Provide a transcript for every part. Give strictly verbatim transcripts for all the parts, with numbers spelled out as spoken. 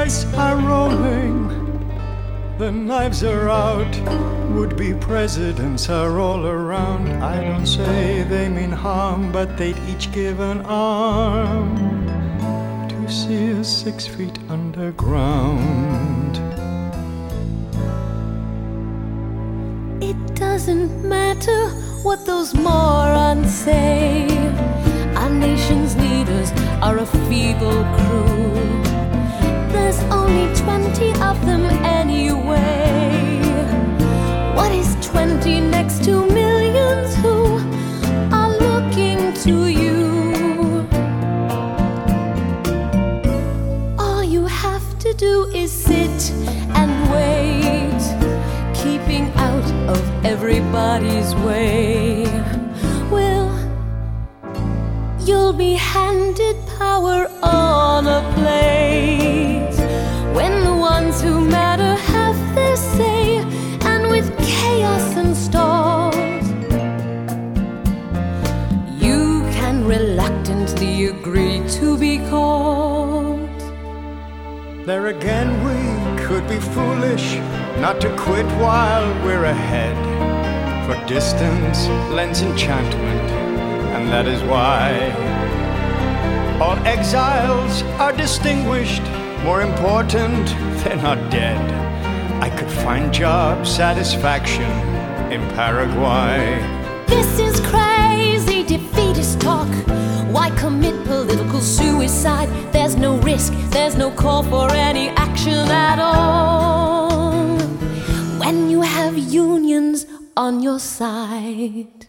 dice are rolling, the knives are out, would-be presidents are all around. I don't say they mean harm, but they'd each give an arm to see us six feet underground. It doesn't matter what those morons say. Our nation's leaders are a feeble crew. There's only twenty of them anyway. What is twenty next to millions who are looking to you? All you have to do is sit and wait, keeping out of everybody's way. Well, you'll be handed power on a plate when the ones who matter have their say, and with chaos installed, you can reluctantly agree to be called. There again, we could be foolish not to quit while we're ahead, for distance lends enchantment, and that is why all exiles are distinguished. More important, they're not dead. I could find job satisfaction in Paraguay. This is crazy defeatist talk. Why commit political suicide? There's no risk, there's no call for any action at all when you have unions on your side.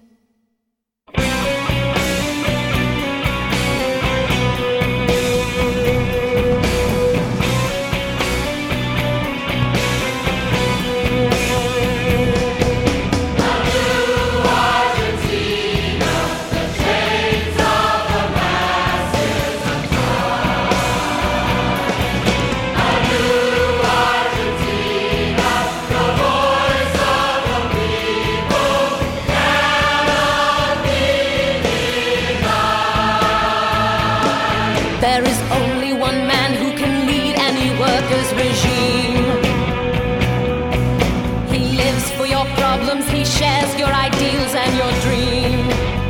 There is only one man who can lead any workers' regime. He lives for your problems, he shares your ideals and your dream.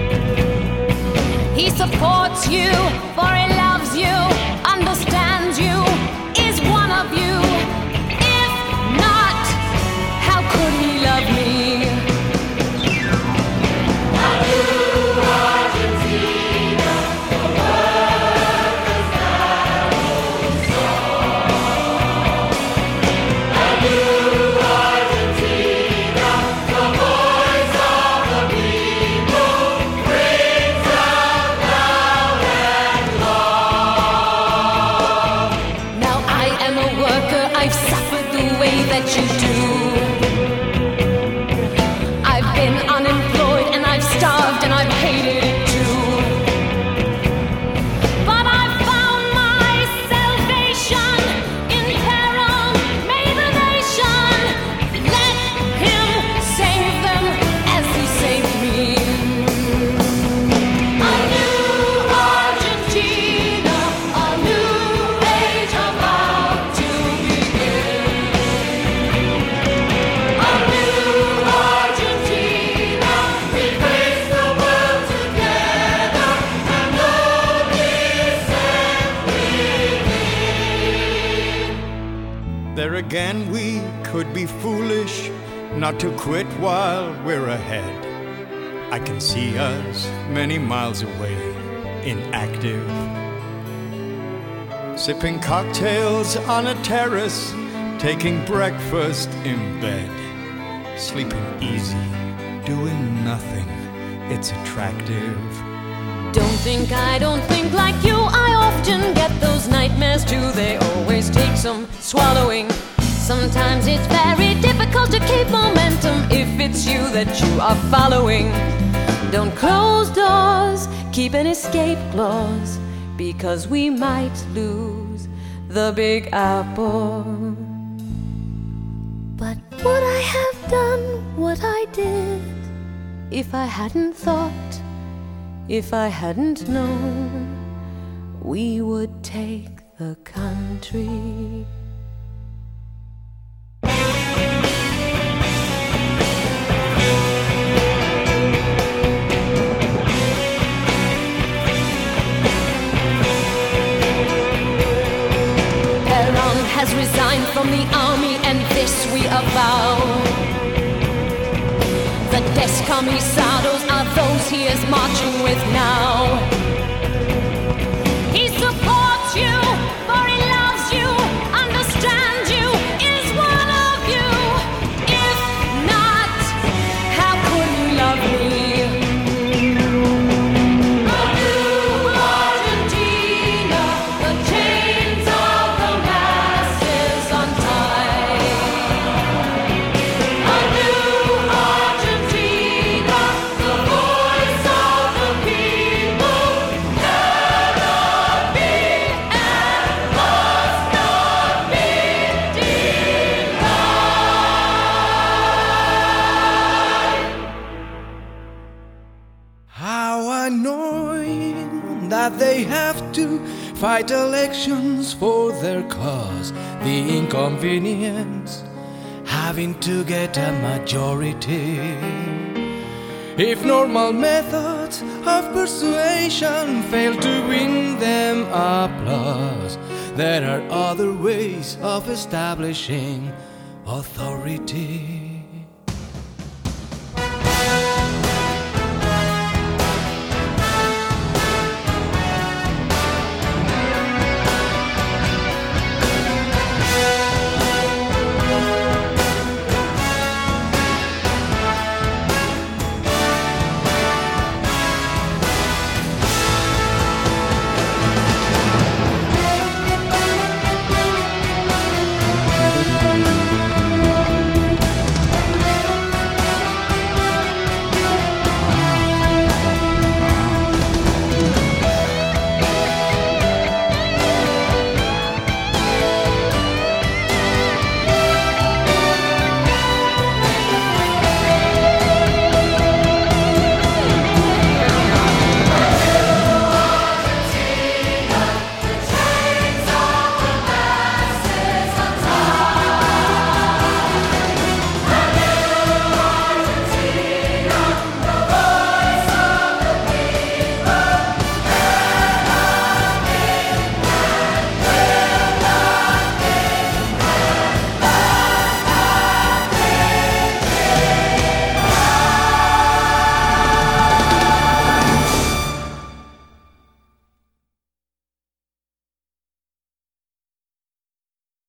He supports you, for he loves you, understands you, is one of you. If not, how could he love me? That you do. I've been unemployed and I've starved and I've hated it too. But I found my salvation in peril, made the nation. Let him save them as he saved me. A new Argentina, a new age about to begin. There again, we could be foolish not to quit while we're ahead. I can see us many miles away, inactive, sipping cocktails on a terrace, taking breakfast in bed, sleeping easy, doing nothing. It's attractive. Don't think I don't think like you. I often get those nightmares too. They always take some swallowing. Sometimes it's very difficult to keep momentum if it's you that you are following. Don't close doors, keep an escape clause, because we might lose the Big Apple. But would I have done what I did if I hadn't thought, if I hadn't known we would take the country? we avow. The descamisados are those he is marching with now. He supports you, for he loves you, understands you, is one of you. If not, how could he love me? How annoying that they have to fight elections for their cause. The inconvenience having to get a majority. If normal methods of persuasion fail to win them applause, there are other ways of establishing authority.